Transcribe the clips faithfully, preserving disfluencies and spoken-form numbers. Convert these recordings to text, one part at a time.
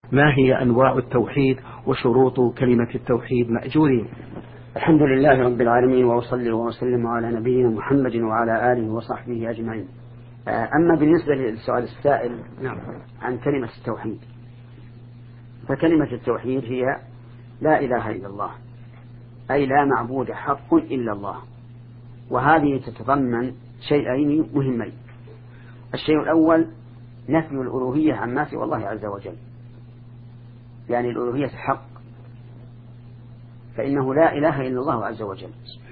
ما هي أنواع التوحيد وشروط كلمة التوحيد مأجورين؟ الحمد لله رب العالمين، وأصلي وأسلم على نبينا محمد وعلى آله وصحبه أجمعين. أما بالنسبة للسؤال السائل نعم. عن كلمة التوحيد، فكلمة التوحيد هي لا إله إلا الله، أي لا معبود حق إلا الله. وهذه تتضمن شيئين مهمين. الشيء الأول نفي الألوهية عما سوى الله عز وجل، يعني الألوهية حق، فإنه لا إله إلا الله عز وجل.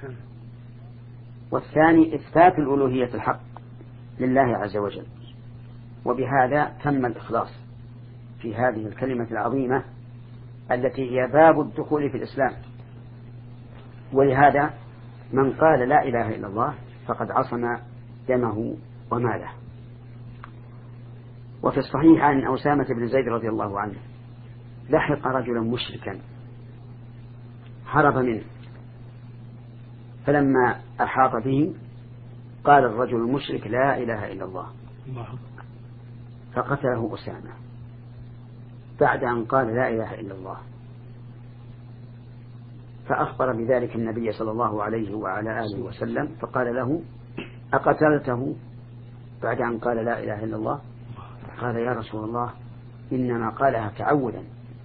والثاني إثبات الألوهية الحق لله عز وجل. وبهذا تم الإخلاص في هذه الكلمة العظيمة التي هي باب الدخول في الإسلام. ولهذا من قال لا إله إلا الله فقد عصم دمه وماله. وفي الصحيح عن أسامة بن زيد رضي الله عنه لحق رجلا مشركا هرب منه، فلما أحاط به قال الرجل المشرك لا إله إلا الله، فقتله أسامة بعد أن قال لا إله إلا الله. فأخبر بذلك النبي صلى الله عليه وعلى آله وسلم، فقال له أقتلته بعد أن قال لا إله إلا الله؟ قال يا رسول الله إنما قالها تعودا،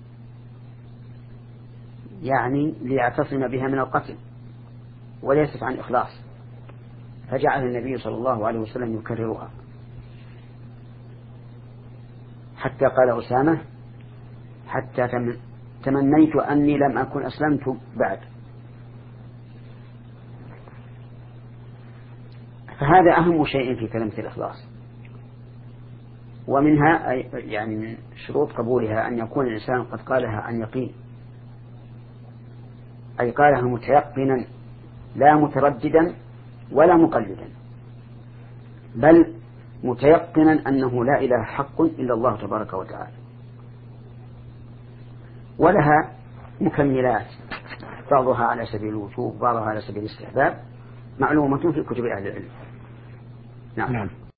يعني ليعتصم بها من القتل وليست عن إخلاص. فجعل النبي صلى الله عليه وسلم يكررها حتى قال أسامة حتى تمنيت أني لم أكن أسلمت بعد. فهذا أهم شيء في كلمة الإخلاص. ومنها يعني من شروط قبولها أن يكون الإنسان قد قالها عن يقين، أي قالها متيقنا لا مترددا ولا مقلدا، بل متيقنا أنه لا إله حق إلا الله تبارك وتعالى. ولها مكملات، بعضها على سبيل الوجوب، بعضها على سبيل الاستحباب، معلومة في كتب أهل العلم. نعم. نعم.